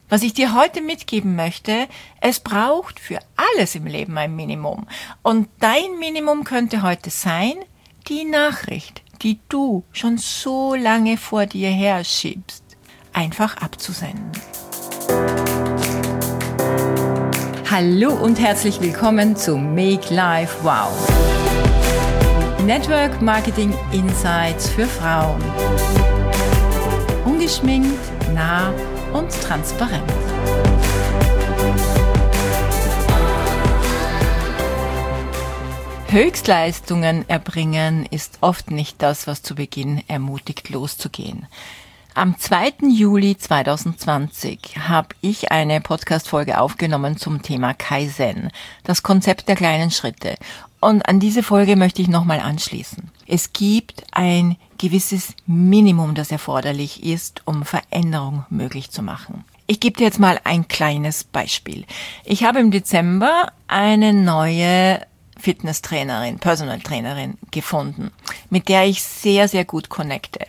Was ich dir heute mitgeben möchte, es braucht für alles im Leben ein Minimum. Und dein Minimum könnte heute sein, die Nachricht, die du schon so lange vor dir herschiebst, einfach abzusenden. Hallo und herzlich willkommen zu Make Life Wow. Network Marketing Insights für Frauen. Ungeschminkt, nah und transparent. Höchstleistungen erbringen ist oft nicht das, was zu Beginn ermutigt, loszugehen. Am 2. Juli 2020 habe ich eine Podcast-Folge aufgenommen zum Thema Kaizen, das Konzept der kleinen Schritte. Und an diese Folge möchte ich nochmal anschließen. Es gibt ein gewisses Minimum, das erforderlich ist, um Veränderung möglich zu machen. Ich gebe dir jetzt mal ein kleines Beispiel. Ich habe im Dezember eine neue Fitnesstrainerin, Personal Trainerin gefunden, mit der ich sehr, sehr gut connecte.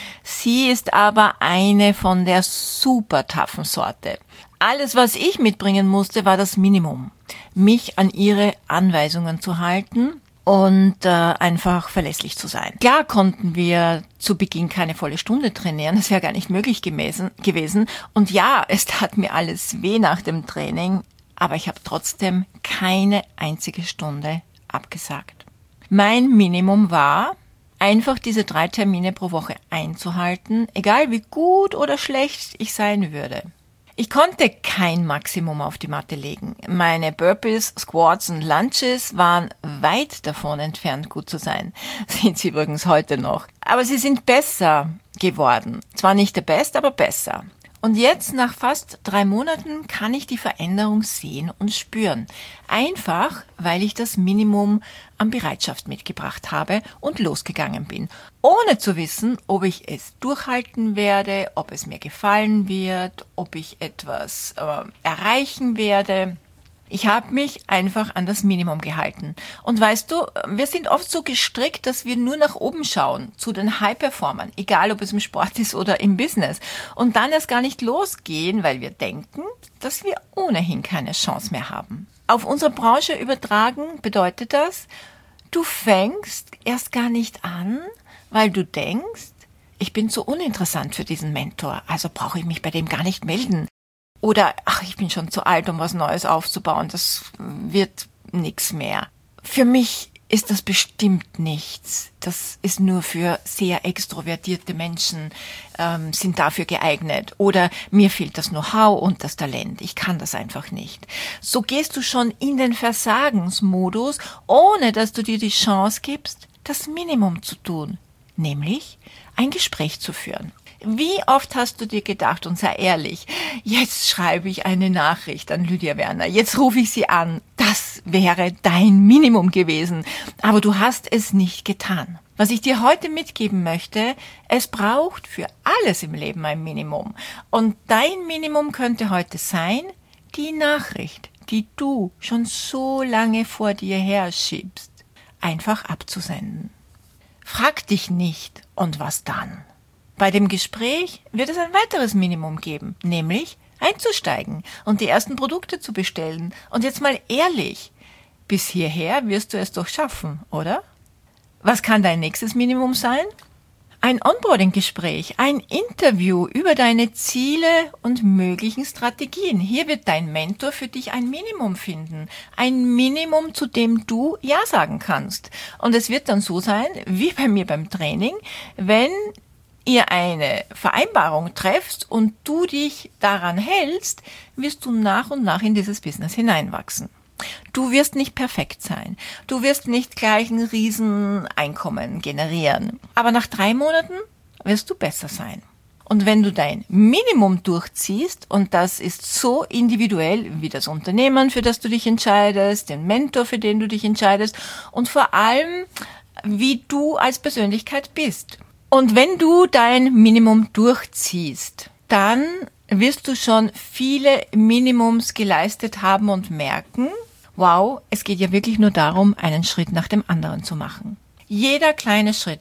Sie ist aber eine von der super toughen Sorte. Alles, was ich mitbringen musste, war das Minimum. Mich an ihre Anweisungen zu halten und einfach verlässlich zu sein. Klar konnten wir zu Beginn keine volle Stunde trainieren, das wäre gar nicht möglich gewesen. Und ja, es tat mir alles weh nach dem Training, aber ich habe trotzdem keine einzige Stunde abgesagt. Mein Minimum war, einfach diese 3 Termine pro Woche einzuhalten, egal wie gut oder schlecht ich sein würde. Ich konnte kein Maximum auf die Matte legen. Meine Burpees, Squats und Lunges waren weit davon entfernt, gut zu sein. Sind sie übrigens heute noch. Aber sie sind besser geworden. Zwar nicht der Best, aber besser. Und jetzt, nach fast 3 Monaten, kann ich die Veränderung sehen und spüren. Einfach, weil ich das Minimum an Bereitschaft mitgebracht habe und losgegangen bin. Ohne zu wissen, ob ich es durchhalten werde, ob es mir gefallen wird, ob ich etwas erreichen werde. Ich habe mich einfach an das Minimum gehalten. Und weißt du, wir sind oft so gestrickt, dass wir nur nach oben schauen, zu den High-Performern, egal ob es im Sport ist oder im Business. Und dann erst gar nicht losgehen, weil wir denken, dass wir ohnehin keine Chance mehr haben. Auf unsere Branche übertragen bedeutet das, du fängst erst gar nicht an, weil du denkst, ich bin zu uninteressant für diesen Mentor, also brauche ich mich bei dem gar nicht melden. Oder, ich bin schon zu alt, um was Neues aufzubauen, das wird nichts mehr. Für mich ist das bestimmt nichts. Das ist nur für sehr extrovertierte Menschen, sind dafür geeignet. Oder mir fehlt das Know-how und das Talent. Ich kann das einfach nicht. So gehst du schon in den Versagensmodus, ohne dass du dir die Chance gibst, das Minimum zu tun. Nämlich ein Gespräch zu führen. Wie oft hast du dir gedacht, und sei ehrlich, jetzt schreibe ich eine Nachricht an Lydia Werner, jetzt rufe ich sie an, das wäre dein Minimum gewesen, aber du hast es nicht getan. Was ich dir heute mitgeben möchte, es braucht für alles im Leben ein Minimum. Und dein Minimum könnte heute sein, die Nachricht, die du schon so lange vor dir herschiebst, einfach abzusenden. Frag dich nicht, und was dann? Bei dem Gespräch wird es ein weiteres Minimum geben, nämlich einzusteigen und die ersten Produkte zu bestellen. Und jetzt mal ehrlich, bis hierher wirst du es doch schaffen, oder? Was kann dein nächstes Minimum sein? Ein Onboarding-Gespräch, ein Interview über deine Ziele und möglichen Strategien. Hier wird dein Mentor für dich ein Minimum finden. Ein Minimum, zu dem du Ja sagen kannst. Und es wird dann so sein, wie bei mir beim Training, wenn ihr eine Vereinbarung trefft und du dich daran hältst, wirst du nach und nach in dieses Business hineinwachsen. Du wirst nicht perfekt sein. Du wirst nicht gleich ein Rieseneinkommen generieren. Aber nach 3 Monaten wirst du besser sein. Und wenn du dein Minimum durchziehst, und das ist so individuell wie das Unternehmen, für das du dich entscheidest, den Mentor, für den du dich entscheidest und vor allem, wie du als Persönlichkeit bist. Und wenn du dein Minimum durchziehst, dann wirst du schon viele Minimums geleistet haben und merken, wow, es geht ja wirklich nur darum, einen Schritt nach dem anderen zu machen. Jeder kleine Schritt,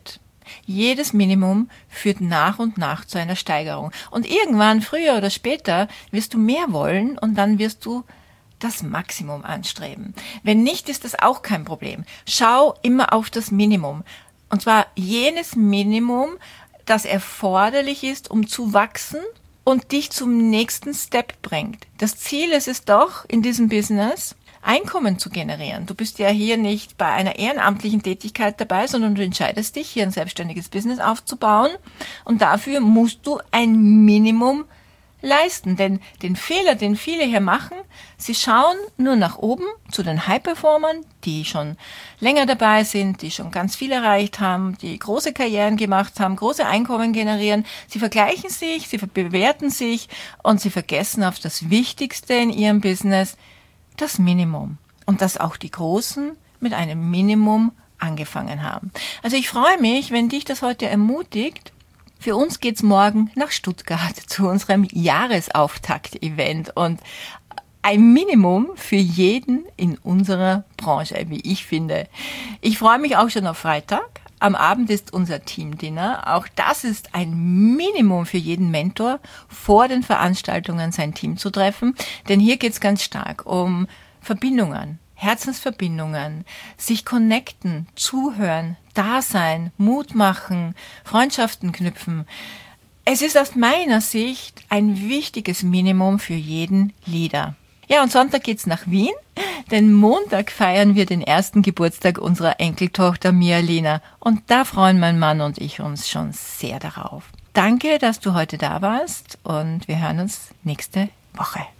Jedes Minimum führt nach und nach zu einer Steigerung. Und irgendwann, früher oder später, wirst du mehr wollen und dann wirst du das Maximum anstreben. Wenn nicht, ist das auch kein Problem. Schau immer auf das Minimum. Und zwar jenes Minimum, das erforderlich ist, um zu wachsen und dich zum nächsten Step bringt. Das Ziel ist es doch, in diesem Business Einkommen zu generieren. Du bist ja hier nicht bei einer ehrenamtlichen Tätigkeit dabei, sondern du entscheidest dich, hier ein selbstständiges Business aufzubauen. Und dafür musst du ein Minimum leisten. Denn den Fehler, den viele hier machen, sie schauen nur nach oben zu den High-Performern, die schon länger dabei sind, die schon ganz viel erreicht haben, die große Karrieren gemacht haben, große Einkommen generieren. Sie vergleichen sich, sie bewerten sich und sie vergessen auf das Wichtigste in ihrem Business, das Minimum. Und dass auch die Großen mit einem Minimum angefangen haben. Also ich freue mich, wenn dich das heute ermutigt. Für uns geht's morgen nach Stuttgart zu unserem Jahresauftakt-Event und ein Minimum für jeden in unserer Branche, wie ich finde. Ich freue mich auch schon auf Freitag. Am Abend ist unser Teamdinner. Auch das ist ein Minimum für jeden Mentor, vor den Veranstaltungen sein Team zu treffen. Denn hier geht's ganz stark um Verbindungen, Herzensverbindungen, sich connecten, zuhören, da sein, Mut machen, Freundschaften knüpfen. Es ist aus meiner Sicht ein wichtiges Minimum für jeden Leader. Ja, und Sonntag geht's nach Wien, denn Montag feiern wir den ersten Geburtstag unserer Enkeltochter Mia-Lena. Und da freuen mein Mann und ich uns schon sehr darauf. Danke, dass du heute da warst und wir hören uns nächste Woche.